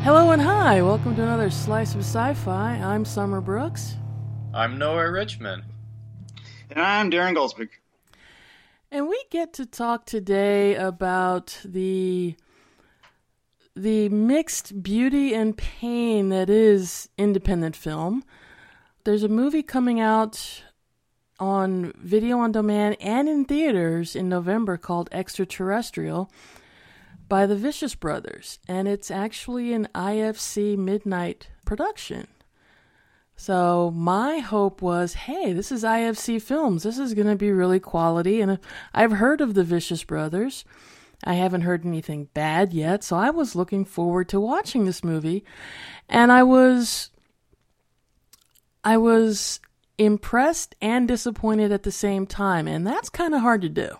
Hello and hi, welcome to another Slice of Sci-Fi. I'm Summer Brooks. I'm Noah Richmond. And I'm Darren Goldsberg. And we get to talk today about the mixed beauty and pain that is independent film. There's a movie coming out on video on demand and in theaters in November called Extraterrestrial by the Vicious Brothers, and it's actually an IFC Midnight production. So my hope was, hey, this is IFC Films. This is going to be really quality, and I've heard of the Vicious Brothers. I haven't heard anything bad yet, so I was looking forward to watching this movie, and I was impressed and disappointed at the same time, and that's kind of hard to do.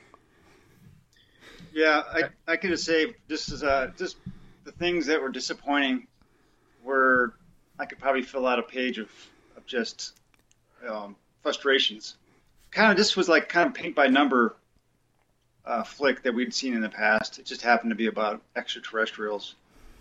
Yeah, I could just say this is just the things that were disappointing were I could probably fill out a page of just frustrations. Kind of this was like kind of paint by number flick that we'd seen in the past. It just happened to be about extraterrestrials.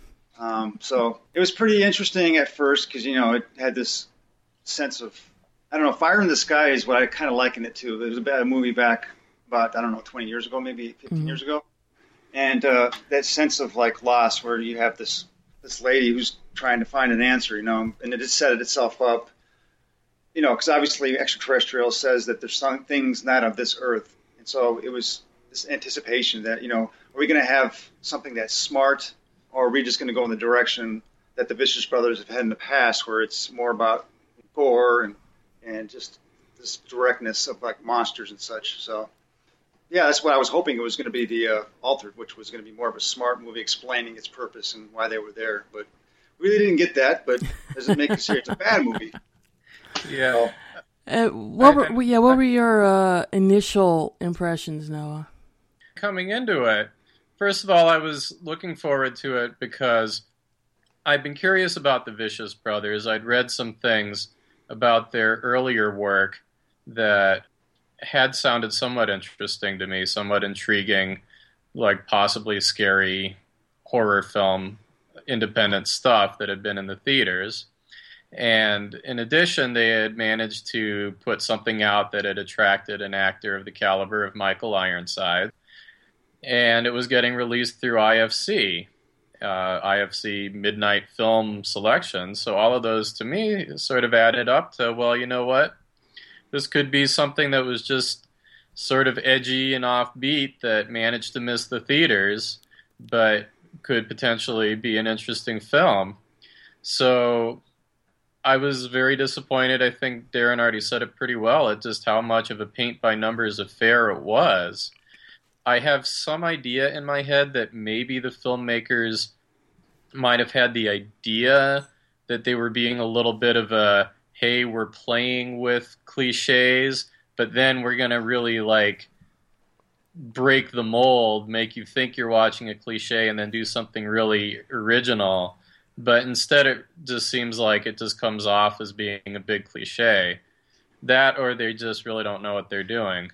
So it was pretty interesting at first because it had this sense of Fire in the Sky is what I kind of liken it to. It was a movie back about 20 years ago, maybe 15 years ago. And that sense of like loss where you have this lady who's trying to find an answer, and it just set itself up, because obviously extraterrestrial says that there's some things not of this earth. And so it was this anticipation that, are we going to have something that's smart, or are we just going to go in the direction that the Vicious Brothers have had in the past where it's more about gore and just this directness of like monsters and such. So yeah, that's what I was hoping it was going to be, the Altered, which was going to be more of a smart movie explaining its purpose and why they were there. But we really didn't get that, but doesn't make it say it's a bad movie. Yeah. What were your initial impressions, Noah? Coming into it, first of all, I was looking forward to it because I've been curious about the Vicious Brothers. I'd read some things about their earlier work that had sounded somewhat interesting to me, somewhat intriguing, like possibly scary horror film, independent stuff that had been in the theaters. And in addition, they had managed to put something out that had attracted an actor of the caliber of Michael Ironside. And it was getting released through IFC Midnight Film Selection. So all of those, to me, sort of added up to, well, you know what? This could be something that was just sort of edgy and offbeat that managed to miss the theaters, but could potentially be an interesting film. So I was very disappointed. I think Darren already said it pretty well at just how much of a paint-by-numbers affair it was. I have some idea in my head that maybe the filmmakers might have had the idea that they were being a little bit of a, hey, we're playing with cliches, but then we're going to really like break the mold, make you think you're watching a cliche and then do something really original. But instead it just seems like it just comes off as being a big cliche. That or they just really don't know what they're doing.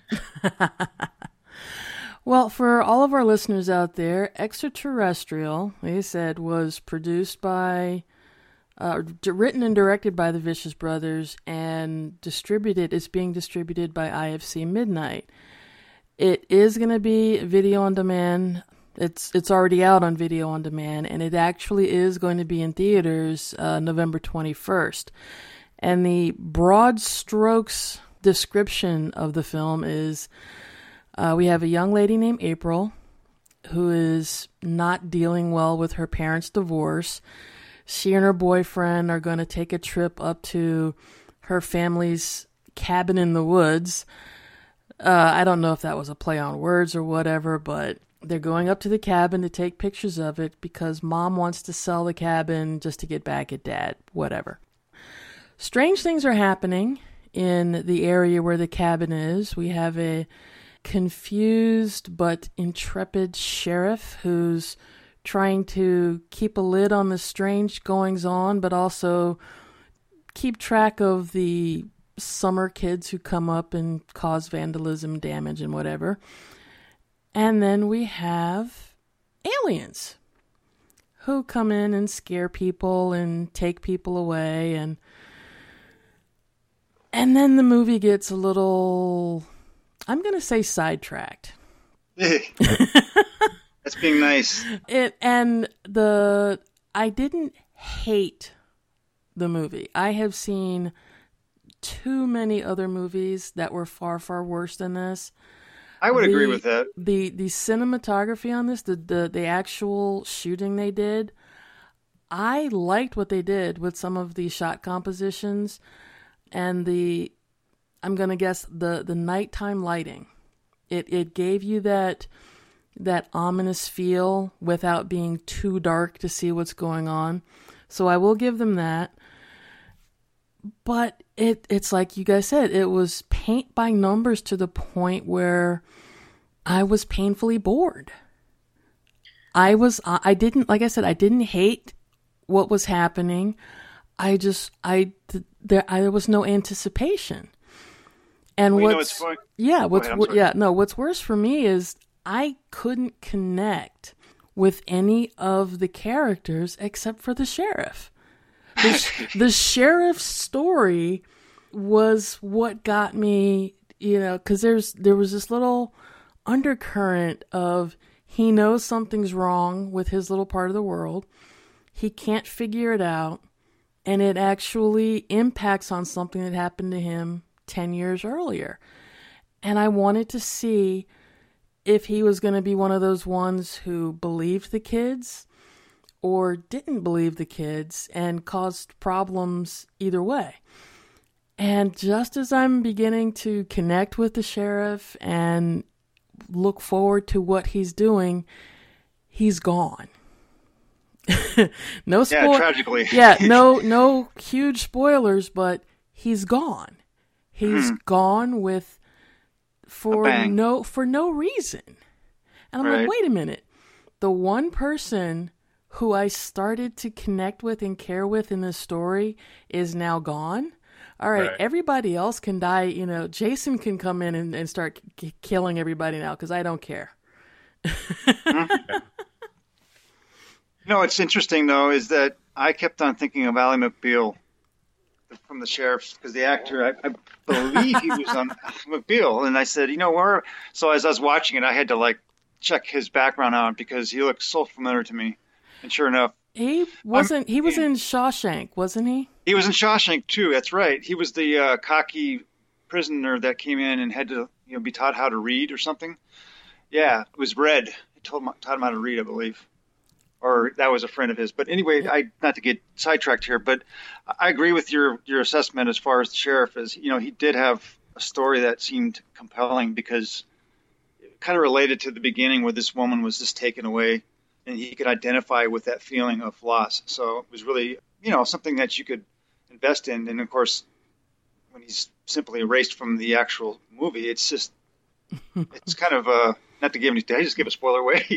Well, for all of our listeners out there, Extraterrestrial, like I said, was produced by, written and directed by the Vicious Brothers, and is being distributed by IFC Midnight. It is going to be video on demand. It's already out on video on demand, and it actually is going to be in theaters November 21st. And the broad strokes description of the film is, we have a young lady named April who is not dealing well with her parents' divorce. She and her boyfriend are going to take a trip up to her family's cabin in the woods. I don't know if that was a play on words or whatever, but they're going up to the cabin to take pictures of it because mom wants to sell the cabin just to get back at dad, whatever. Strange things are happening in the area where the cabin is. We have a confused but intrepid sheriff who's trying to keep a lid on the strange goings-on, but also keep track of the summer kids who come up and cause vandalism, damage, and whatever. And then we have aliens who come in and scare people and take people away, and then the movie gets a little, I'm going to say, sidetracked. That's being nice. I didn't hate the movie. I have seen too many other movies that were far, far worse than this. I would agree with that. The cinematography on this, the actual shooting they did, I liked what they did with some of the shot compositions and I'm going to guess the nighttime lighting. It gave you that ominous feel without being too dark to see what's going on. So I will give them that. But it's like you guys said, it was paint by numbers to the point where I was painfully bored. I didn't hate what was happening. There was no anticipation. And what's worse for me is I couldn't connect with any of the characters except for the sheriff. The sheriff's story was what got me, because there was this little undercurrent of he knows something's wrong with his little part of the world. He can't figure it out, and it actually impacts on something that happened to him 10 years earlier. And I wanted to see if he was going to be one of those ones who believed the kids or didn't believe the kids and caused problems either way. And just as I'm beginning to connect with the sheriff and look forward to what he's doing, he's gone. No spoil- Yeah, tragically. Yeah, no huge spoilers, but he's gone. He's gone for no reason. And I'm like, wait a minute. The one person who I started to connect with and care with in this story is now gone. All right, everybody else can die. Jason can come in and start killing everybody now because I don't care. What's interesting, though, is that I kept on thinking of Ally McBeal from the sheriff, because the actor, I believe he was on McBeal. And I said, where? So as I was watching it, I had to check his background out because he looked so familiar to me. And sure enough, he was in Shawshank, wasn't he? He was in Shawshank too. That's right. He was the cocky prisoner that came in and had to, be taught how to read or something. Yeah, it was Red. He taught him how to read, I believe, or that was a friend of his. But anyway, not to get sidetracked here, but I agree with your assessment as far as the sheriff is. He did have a story that seemed compelling because it kind of related to the beginning where this woman was just taken away. And he could identify with that feeling of loss. So it was really, something that you could invest in. And of course, when he's simply erased from the actual movie, it's just, it's kind of not to give any, did I just give a spoiler away?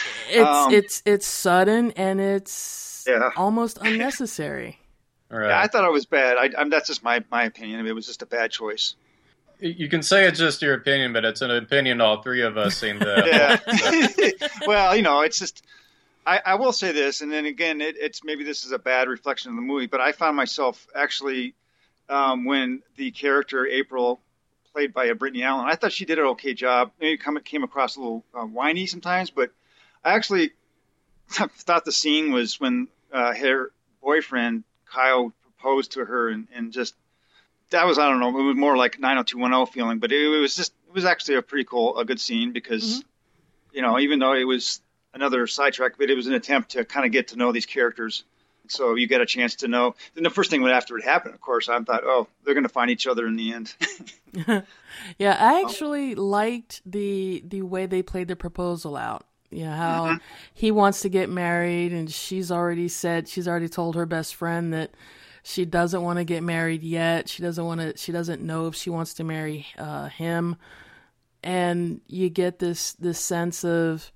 It's sudden and it's almost unnecessary. Right. Yeah, I thought it was bad. That's just my opinion. I mean, it was just a bad choice. You can say it's just your opinion, but it's an opinion all three of us seem to have. Yeah. Well, it's just, I will say this, and then again, it's maybe this is a bad reflection of the movie, but I found myself actually when the character April, played by Brittany Allen, I thought she did an okay job. Maybe came across a little whiny sometimes, but I actually thought the scene was when her boyfriend Kyle proposed to her, and just that was, I don't know, it was more like 90210 feeling, but it was actually a good scene because even though it was another sidetrack, but it was an attempt to kind of get to know these characters. So you get a chance to know. Then the first thing after it happened, of course, I thought, oh, they're going to find each other in the end. Yeah, I actually liked the way they played the proposal out. How he wants to get married, and she's already told her best friend that she doesn't want to get married yet. She doesn't know if she wants to marry him. And you get this sense of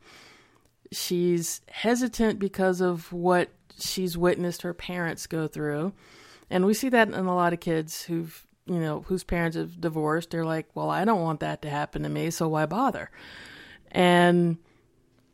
she's hesitant because of what she's witnessed her parents go through. And we see that in a lot of kids whose parents have divorced. They're like, well, I don't want that to happen to me, so why bother? And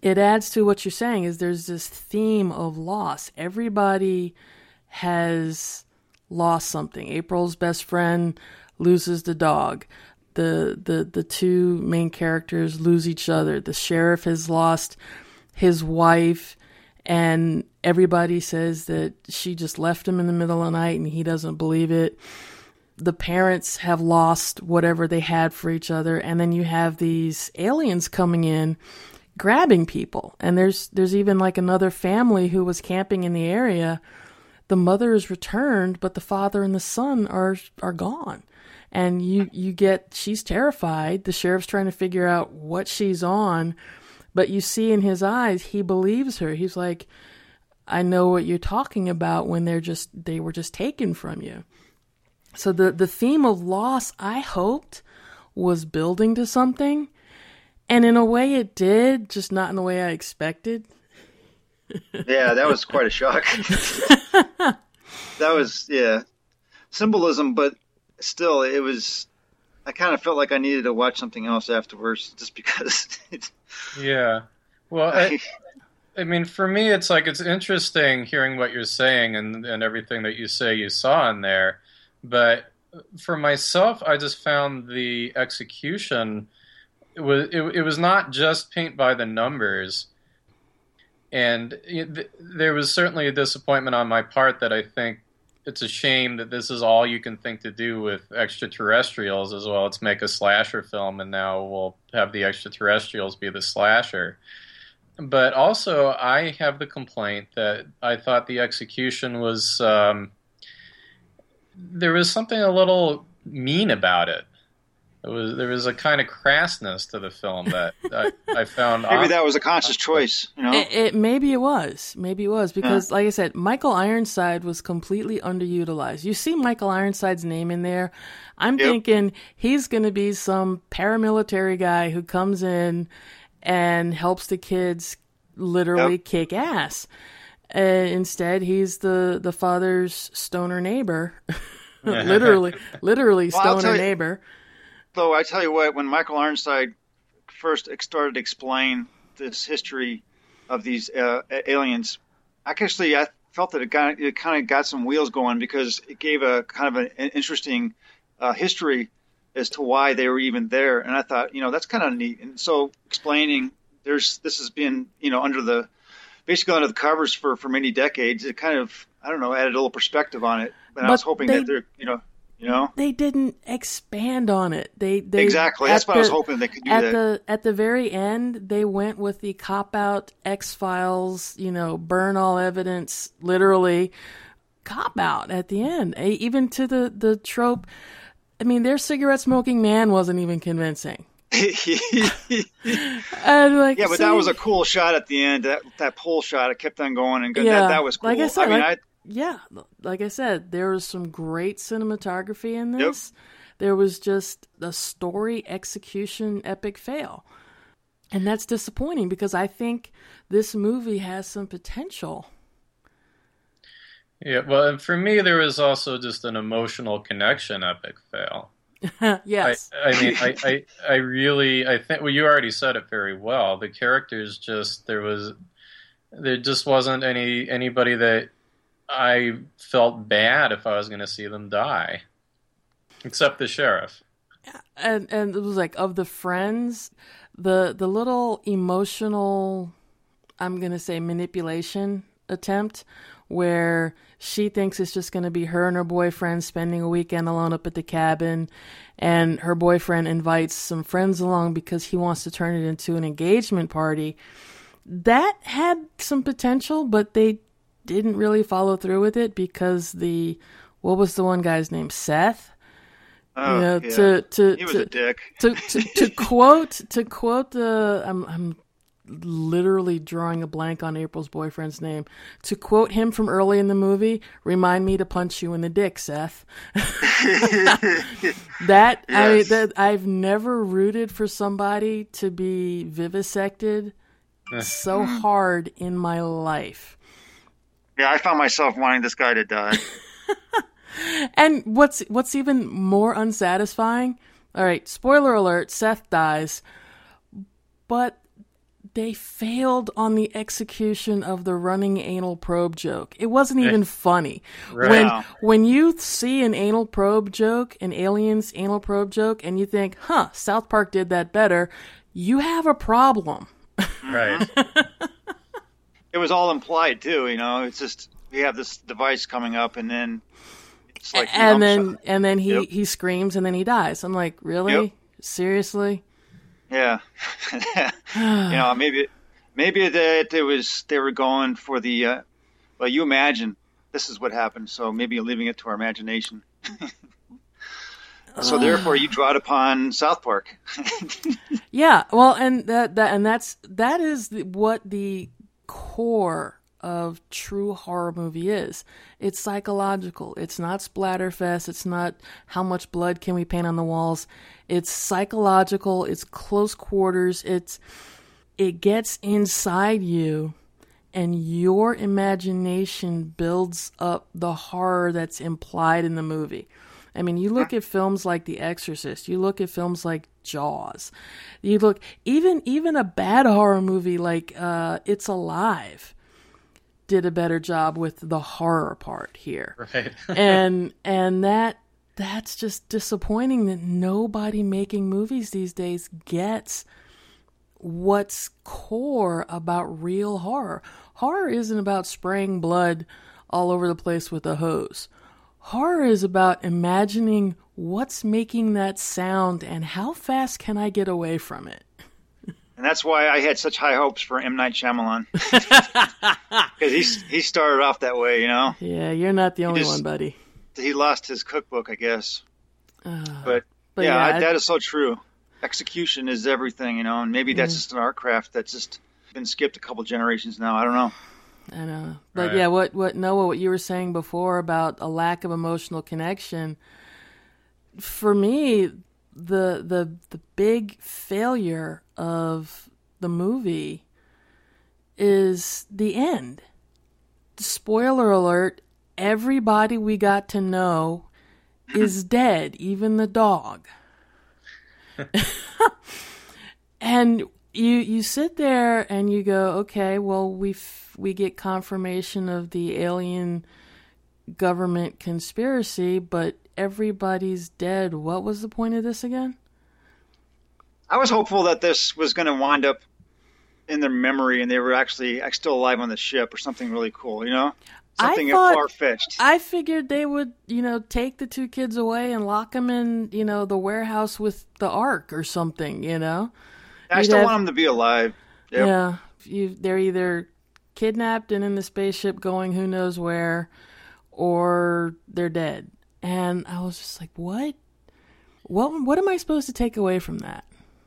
it adds to what you're saying is there's this theme of loss. Everybody has lost something. April's best friend loses the dog. The two main characters lose each other. The sheriff has lost his wife, and everybody says that she just left him in the middle of the night and he doesn't believe it. The parents have lost whatever they had for each other, and then you have these aliens coming in grabbing people. And there's even like another family who was camping in the area. The mother is returned, but the father and the son are gone. And she's terrified. The sheriff's trying to figure out what she's on, but you see in his eyes, he believes her. He's like, I know what you're talking about when they were just taken from you. So the theme of loss, I hoped, was building to something. And in a way it did, just not in the way I expected. Yeah, that was quite a shock. That was, symbolism, but still, it was, I kind of felt like I needed to watch something else afterwards just because. Yeah. Well, I mean, for me, it's like, it's interesting hearing what you're saying and everything that you say you saw in there. But for myself, I just found the execution, it was not just paint by the numbers. And there was certainly a disappointment on my part that I think it's a shame that this is all you can think to do with extraterrestrials as well. Let's make a slasher film, and now we'll have the extraterrestrials be the slasher. But also, I have the complaint that I thought the execution was, there was something a little mean about it. There was a kind of crassness to the film that I found. Maybe that was a conscious choice, you know? Maybe it was because, like I said, Michael Ironside was completely underutilized. You see Michael Ironside's name in there. I'm thinking he's going to be some paramilitary guy who comes in and helps the kids literally kick ass. Instead, he's the father's stoner neighbor, literally stoner neighbor. Though I tell you what, when Michael Ironside first started to explain this history of these aliens, I felt that it kind of got some wheels going because it gave a kind of an interesting history as to why they were even there, and I thought, that's kind of neat. And so explaining this has been basically under the covers for many decades. It kind of, I don't know, added a little perspective on it. But I was hoping that they're they didn't expand on it. They exactly. That's what I was hoping they could do. At the very end, they went with the cop out X-Files, burn all evidence, literally cop out at the end. Even to the trope. I mean, their cigarette smoking man wasn't even convincing. But that was a cool shot at the end. That pole shot, it kept on going and that was cool. Like I said, like I said, there was some great cinematography in this. Yep. There was just a story execution epic fail. And that's disappointing because I think this movie has some potential. Yeah, well, and for me, there was also just an emotional connection epic fail. Yes. I mean, I think, well, you already said it very well. The characters there just wasn't anybody that I felt bad if I was going to see them die, except the sheriff. And it was like, of the friends, the little emotional, I'm going to say, manipulation attempt where she thinks it's just going to be her and her boyfriend spending a weekend alone up at the cabin, and her boyfriend invites some friends along because he wants to turn it into an engagement party. That had some potential, but they didn't really follow through with it because what was the one guy's name? Seth? Oh, yeah. He was a dick. To quote I'm literally drawing a blank on April's boyfriend's name. To quote him from early in the movie, "Remind me to punch you in the dick, Seth." I've never rooted for somebody to be vivisected so hard in my life. Yeah, I found myself wanting this guy to die. And what's even more unsatisfying? All right, spoiler alert: Seth dies, but they failed on the execution of the running anal probe joke. It wasn't even funny. Right. When you see an anal probe joke, an alien's anal probe joke, and you think, South Park did that better, you have a problem. Right. It was all implied too, it's just, we have this device coming up and then it's like, and then he screams and then he dies. I'm like, really? Yep. Seriously? Yeah. Maybe that they were going for the, well, you imagine this is what happened. So maybe you're leaving it to our imagination. So therefore you draw it upon South Park. Yeah. Well, and that is what the core of true horror movie is. It's psychological. It's not splatterfest. It's not how much blood can we paint on the walls. It's psychological. It's close quarters. It gets inside you, and your imagination builds up the horror that's implied in the movie. I mean, you look at films like The Exorcist. You look at films like Jaws. You look even a bad horror movie like It's Alive did a better job with the horror part here. Right. and that's just disappointing that nobody making movies these days gets what's core about real horror. Horror isn't about spraying blood all over the place with a hose. Horror is about imagining what's making that sound and how fast can I get away from it. And that's why I had such high hopes for M. Night Shyamalan. Because he started off that way, Yeah, you're not the only one, buddy. He lost his cookbook, I guess. But yeah, that is so true. Execution is everything, and maybe that's just an art craft that's just been skipped a couple generations now. I don't know. I know. But Right. yeah, what Noah, what you were saying before about a lack of emotional connection, for me, the big failure of the movie is the end. Spoiler alert, everybody we got to know is dead, even the dog. And you sit there and you go, okay, well, we get confirmation of the alien government conspiracy, but everybody's dead. What was the point of this again? I was hopeful that this was going to wind up in their memory and they were actually still alive on the ship or something really cool, Something far-fetched. I figured they would, take the two kids away and lock them in, the warehouse with the Ark or something, I still want them to be alive. Yep. Yeah. They're either kidnapped and in the spaceship going who knows where, or they're dead. And I was just like, what? What am I supposed to take away from that?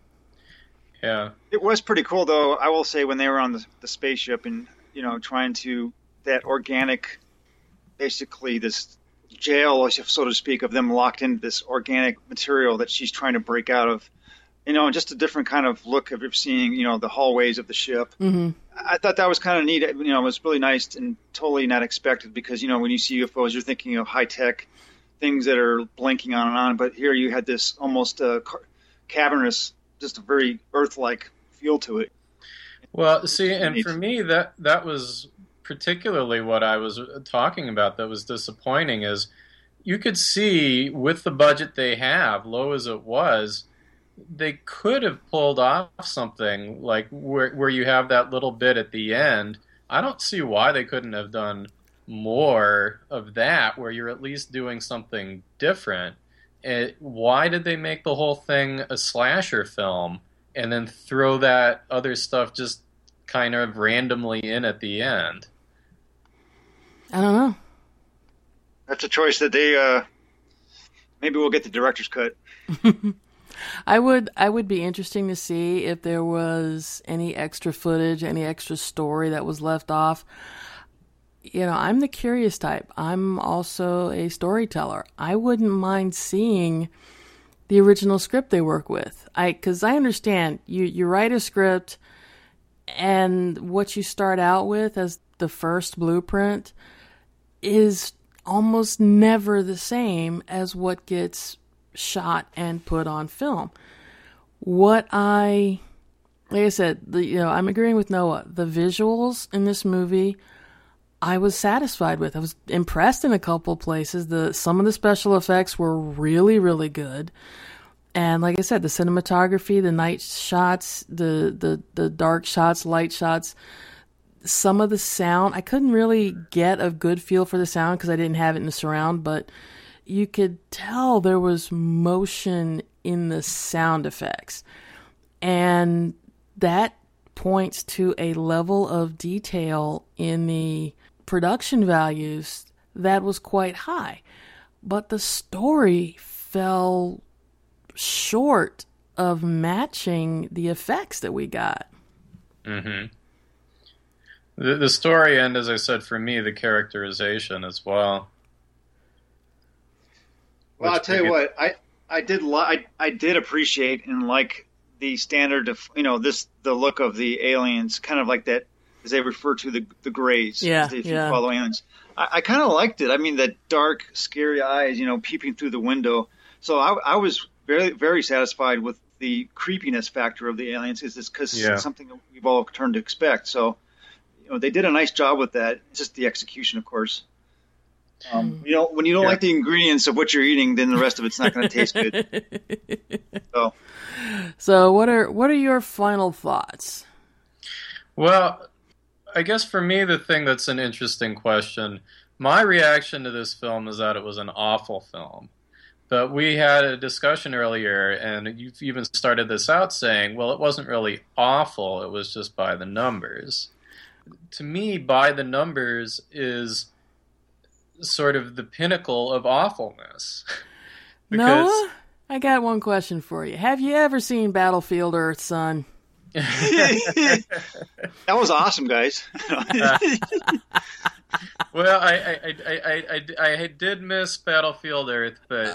Yeah. It was pretty cool, though, I will say, when they were on the spaceship and, trying to, that organic, basically this jail, so to speak, of them locked into this organic material that she's trying to break out of, just a different kind of look of seeing, the hallways of the ship. Mm-hmm. I thought that was kind of neat. It was really nice and totally not expected because, when you see UFOs, you're thinking of high-tech things that are blinking on and on. But here you had this almost cavernous, just a very Earth-like feel to it. Well, see, and for me, that was particularly what I was talking about that was disappointing is you could see with the budget they have, low as it was, they could have pulled off something like where you have that little bit at the end. I don't see why they couldn't have done more of that where you're at least doing something different. Why did they make the whole thing a slasher film and then throw that other stuff just kind of randomly in at the end? I don't know. That's a choice that they maybe we'll get the director's cut. I would be interesting to see if there was any extra footage, any extra story that was left off. I'm the curious type. I'm also a storyteller. I wouldn't mind seeing the original script they work with. Because I understand you write a script and what you start out with as the first blueprint is almost never the same as what gets shot and put on film. What I like I said, I'm agreeing with Noah. The visuals in this movie, I was satisfied with. I was impressed in a couple of places. Some of the special effects were really, really good. And like I said, the cinematography, the night shots, the dark shots, light shots, some of the sound, I couldn't really get a good feel for the sound because I didn't have it in the surround, but you could tell there was motion in the sound effects. And that points to a level of detail in the production values that was quite high. But the story fell short of matching the effects that we got. Mm-hmm. The story, and as I said, for me, the characterization as well. Well, I'll tell you what, I did appreciate and like the standard of the look of the aliens, kind of like that as they refer to the Greys. Yeah, if you follow aliens. I kind of liked it. I mean, the dark, scary eyes, peeping through the window. So I was very, very satisfied with the creepiness factor of the aliens. Because it's something that we've all turned to expect. So, they did a nice job with that. It's just the execution, of course. When you don't like the ingredients of what you're eating, then the rest of it's not going to taste good. So what are your final thoughts? Well, I guess for me, the thing that's an interesting question, my reaction to this film is that it was an awful film. But we had a discussion earlier, and you've even started this out saying, well, it wasn't really awful, it was just by the numbers. To me, by the numbers is sort of the pinnacle of awfulness. Noah, I got one question for you. Have you ever seen Battlefield Earth, son? That was awesome, guys. Well, I did miss Battlefield Earth, but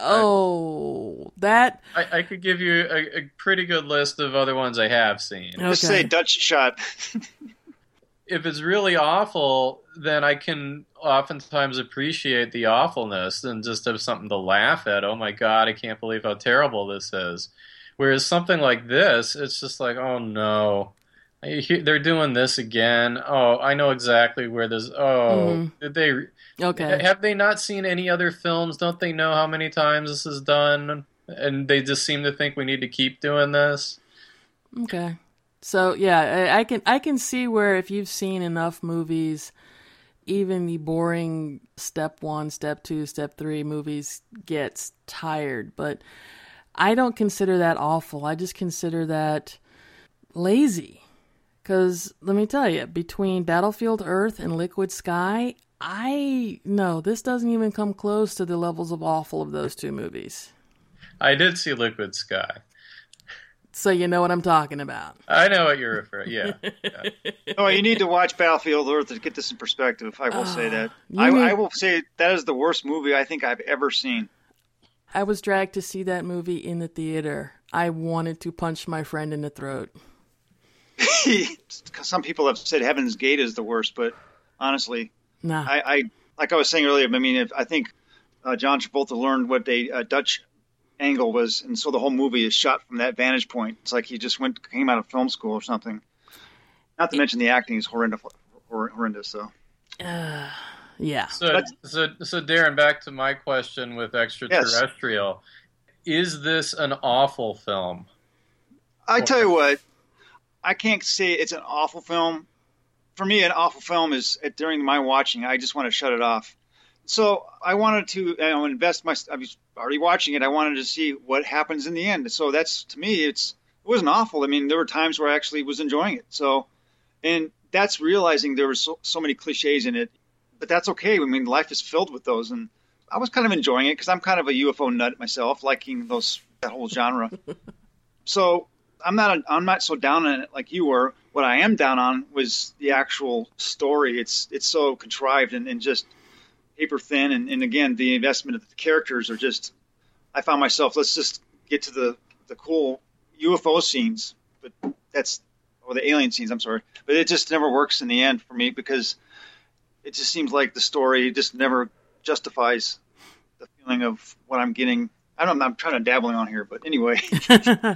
I could give you a pretty good list of other ones I have seen. Okay. Just say Dutch Shot. If it's really awful, then I can oftentimes appreciate the awfulness and just have something to laugh at. Oh my God, I can't believe how terrible this is. Whereas something like this, it's just like, oh no, they're doing this again. Oh, I know exactly where this. Oh, did they? Okay. Have they not seen any other films? Don't they know how many times this is done? And they just seem to think we need to keep doing this. Okay. So yeah, I can see where if you've seen enough movies, even the boring step 1, step 2, step 3 movies gets tired. But I don't consider that awful. I just consider that lazy. Because let me tell you, between Battlefield Earth and Liquid Sky, this doesn't even come close to the levels of awful of those two movies. I did see Liquid Sky. So you know what I'm talking about. I know what you're referring to, yeah. Oh, you need to watch Battlefield Earth to get this in perspective. I will say that. I will say that is the worst movie I think I've ever seen. I was dragged to see that movie in the theater. I wanted to punch my friend in the throat. Some people have said Heaven's Gate is the worst, but honestly, nah. I like I was saying earlier, I mean, I think John Travolta learned what a Dutch angle was, and so the whole movie is shot from that vantage point. It's like he just came out of film school or something. Not to mention the acting is horrendous. So yeah. So Darren, back to my question with Extraterrestrial. Yes. Is this an awful film? I tell you what, I can't say it's an awful film. For me, an awful film is during my watching, I just want to shut it off. So I wanted to invest I was already watching it. I wanted to see what happens in the end. So that's, to me, it wasn't awful. I mean, there were times where I actually was enjoying it. So, and that's realizing there were so many cliches in it, but that's okay. I mean, life is filled with those, and I was kind of enjoying it because I'm kind of a UFO nut myself, liking that whole genre. So I'm not so down on it like you were. What I am down on was the actual story. It's so contrived and just paper thin, and again, the investment of the characters are just. I found myself, let's just get to the cool UFO scenes, or the alien scenes. I'm sorry, but it just never works in the end for me because it just seems like the story just never justifies the feeling of what I'm getting. I don't know. I'm trying to dabbling on here, but anyway.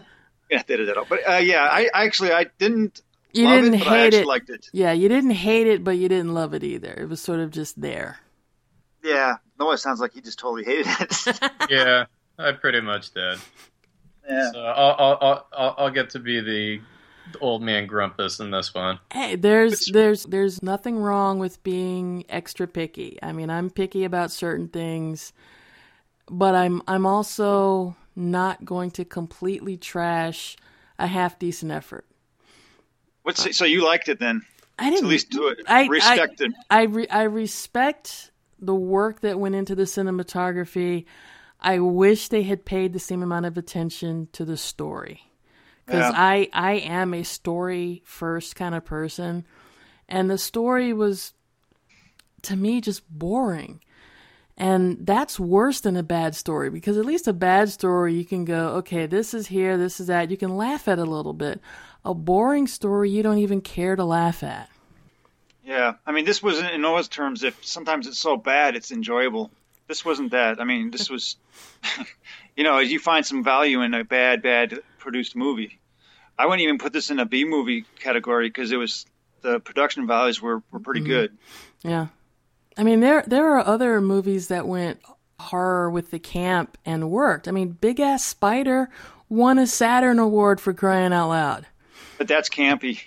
Yeah, they did it all. But yeah, I didn't You love didn't it, but I hate actually it. liked it. Yeah, you didn't hate it, but you didn't love it either. It was sort of just there. Yeah, Noah sounds like he just totally hated it. Yeah, I pretty much did. Yeah. So I'll get to be the old man grumpus in this one. Hey, there's nothing wrong with being extra picky. I mean, I'm picky about certain things, but I'm also not going to completely trash a half decent effort. So you liked it then? I didn't. At least do it. I Respect it. I respect the work that went into the cinematography. I wish they had paid the same amount of attention to the story. Because I am a story first kind of person. And the story was, to me, just boring. And that's worse than a bad story, because at least a bad story, you can go, okay, this is here, this is that. You can laugh at it a little bit. A boring story, you don't even care to laugh at. Yeah, I mean, this was in Noah's terms. If sometimes it's so bad, it's enjoyable. This wasn't that. I mean, this was, you find some value in a bad produced movie. I wouldn't even put this in a B movie category because the production values were pretty good. Yeah. I mean, there are other movies that went horror with the camp and worked. I mean, Big Ass Spider won a Saturn Award, for crying out loud. But that's campy.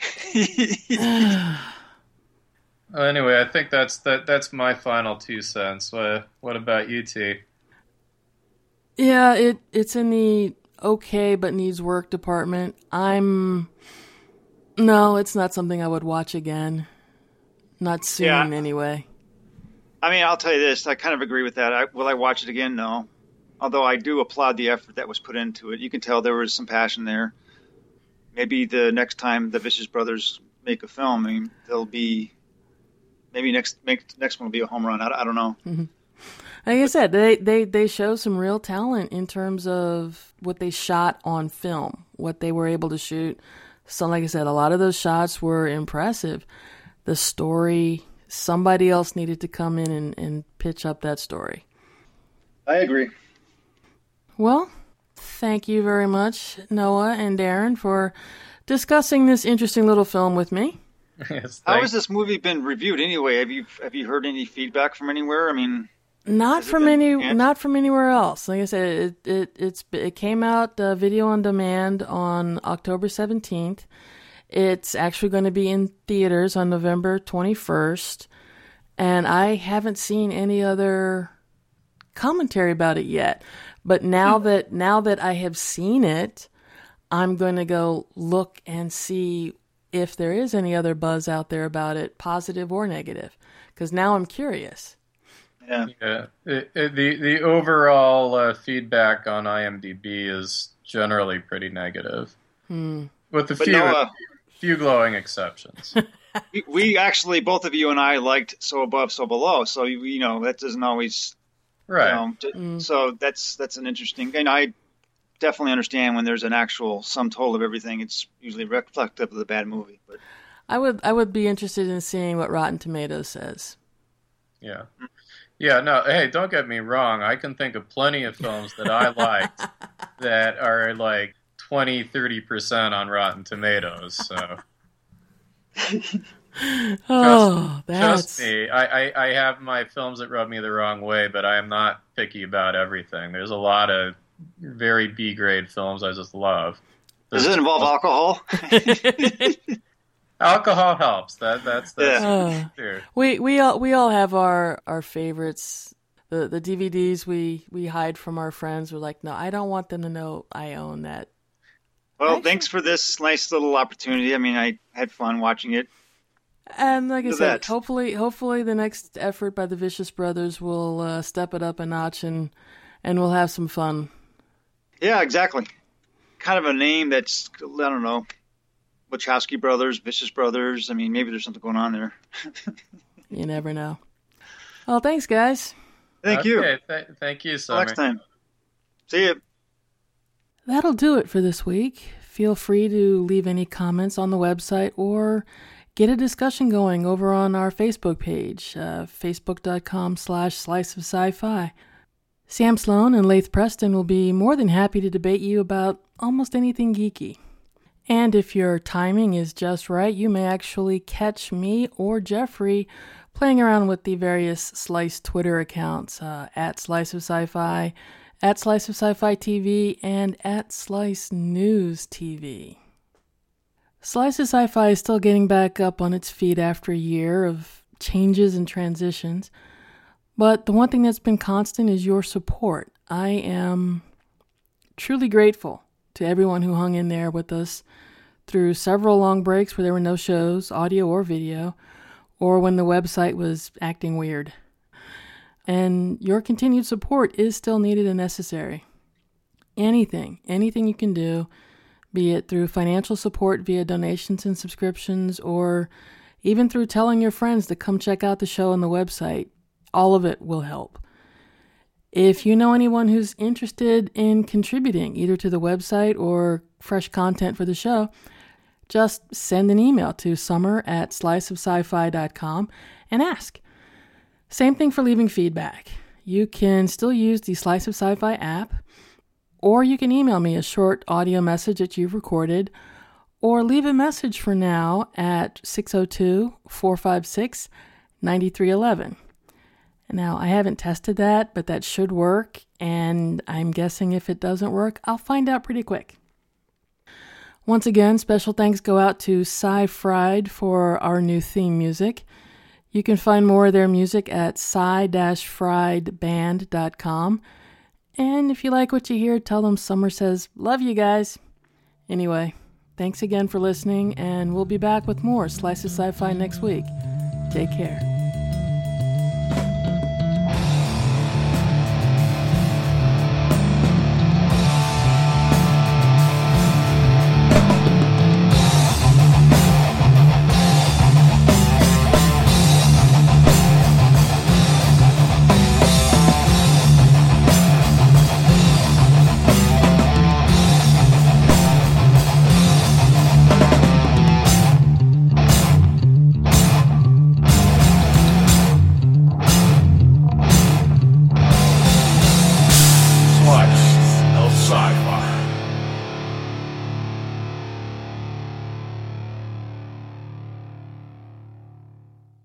Anyway, I think that's my final 2 cents. What about you, T? Yeah, it's in the okay but needs work department. No, it's not something I would watch again. Not soon, anyway. I mean, I'll tell you this. I kind of agree with that. Will I watch it again? No. Although I do applaud the effort that was put into it. You can tell there was some passion there. Maybe the next time the Vicious Brothers make a film, I mean, maybe next one will be a home run. I don't know. Mm-hmm. Like I said, they show some real talent in terms of what they shot on film, what they were able to shoot. So, like I said, a lot of those shots were impressive. The story, somebody else needed to come in and pitch up that story. I agree. Well, thank you very much, Noah and Darren, for discussing this interesting little film with me. Yes, how has this movie been reviewed anyway? Have you heard any feedback from anywhere? I mean, not from anywhere else. Like I said, it came out video on demand on October 17th. It's actually going to be in theaters on November 21st, and I haven't seen any other commentary about it yet. But now that I have seen it, I'm going to go look and see if there is any other buzz out there about it, positive or negative, because now I'm curious. Yeah. The overall feedback on IMDb is generally pretty negative, with a few glowing exceptions. we actually, both of you and I, liked So Above, So Below. So that doesn't always right. So that's an interesting. And I definitely understand when there's an actual sum total of everything. It's usually reflective of the bad movie. But I would be interested in seeing what Rotten Tomatoes says. Yeah. Yeah, no, hey, don't get me wrong. I can think of plenty of films that I liked that are like 20, 30% on Rotten Tomatoes. So trust me, I have my films that rub me the wrong way, but I am not picky about everything. There's a lot of very B-grade films I just love. Does it involve alcohol? Alcohol helps. That's true. We all have our favorites. The DVDs we hide from our friends. We're like, no, I don't want them to know I own that. Well, thanks for this nice little opportunity. I mean, I had fun watching it. And like I said, hopefully the next effort by the Vicious Brothers will step it up a notch and we'll have some fun. Yeah, exactly. Kind of a name that's, I don't know, Wachowski brothers, Vicious Brothers. I mean, maybe there's something going on there. You never know. Well, thanks, guys. Thank you. Thank you, Summer. Next time. See you. That'll do it for this week. Feel free to leave any comments on the website or get a discussion going over on our Facebook page, facebook.com/Slice of Sci-Fi. Sam Sloan and Laith Preston will be more than happy to debate you about almost anything geeky. And if your timing is just right, you may actually catch me or Jeffrey playing around with the various Slice Twitter accounts, at Slice of Sci-Fi, at Slice of Sci-Fi TV, and at Slice News TV. Slice of Sci-Fi is still getting back up on its feet after a year of changes and transitions, but the one thing that's been constant is your support. I am truly grateful to everyone who hung in there with us through several long breaks where there were no shows, audio or video, or when the website was acting weird. And your continued support is still needed and necessary. Anything you can do, be it through financial support via donations and subscriptions, or even through telling your friends to come check out the show on the website, all of it will help. If you know anyone who's interested in contributing either to the website or fresh content for the show, just send an email to summer@sliceofsci-fi.com and ask. Same thing for leaving feedback. You can still use the Slice of Sci-Fi app, or you can email me a short audio message that you've recorded, or leave a message for now at 602-456-9311. Now, I haven't tested that, but that should work, and I'm guessing if it doesn't work, I'll find out pretty quick. Once again, special thanks go out to Sci-Fried for our new theme music. You can find more of their music at sci-friedband.com. And if you like what you hear, tell them Summer says, love you guys. Anyway, thanks again for listening, and we'll be back with more Slice of Sci-Fi next week. Take care.